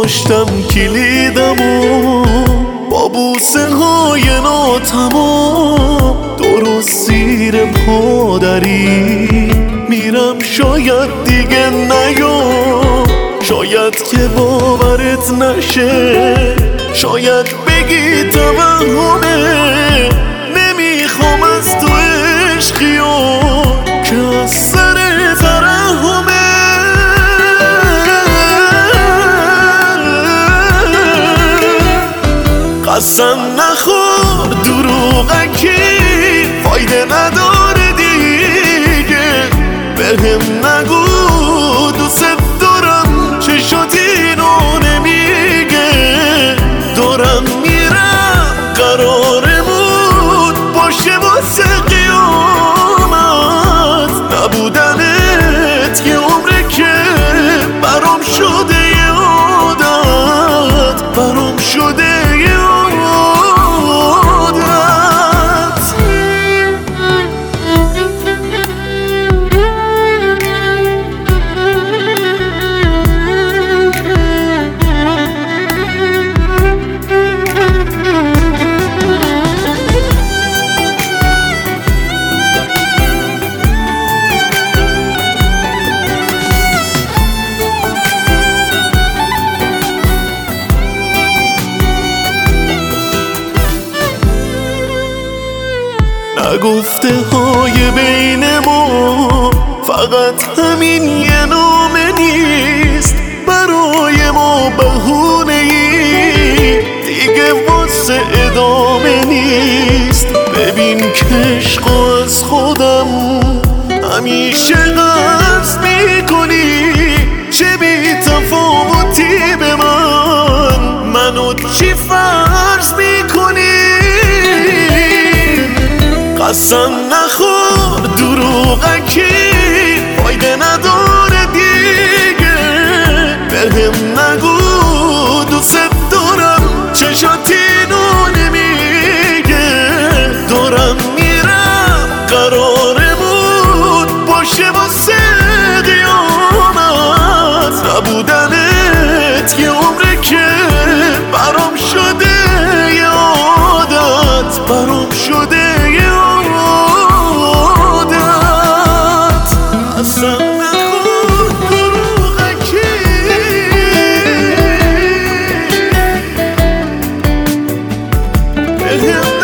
گذاشتم کلیدمو با بوسه های ناتمام درست زیر پادری میرم. شاید دیگه نیام، شاید که باورت نشه، شاید بگی توهمه. نمیخوام از تو عشقیام که از سر ترحمه. قسم نخور دروغکی فایده نداره دیگه. بهم نگو دوست دارم چشات اینو نمیگه. دارم میرم قرارمون باشه واسه قیامت. نبودنت یه عمره که برام شده یه عادت، برام شده یه عادت. نگفته های بین ما فقط همین یه نامه نیست. برای ما بهونه ای دیگه واسه ادامه نیست. ببین که عشق از خودم همیشه قصد میکنی. چه بی تفاوتی به منو چی فرض میکنی؟ قسم نخور دروغکی فایده نداره دیگه. بهم نگو دوست دارم چشات اینو نمیگه. دارم میرم قرارمون باشه واسه قیامت. نبودنت یه عمره که برام شده یه عادت، برام شده یه عادت. قسم نخور دروغکی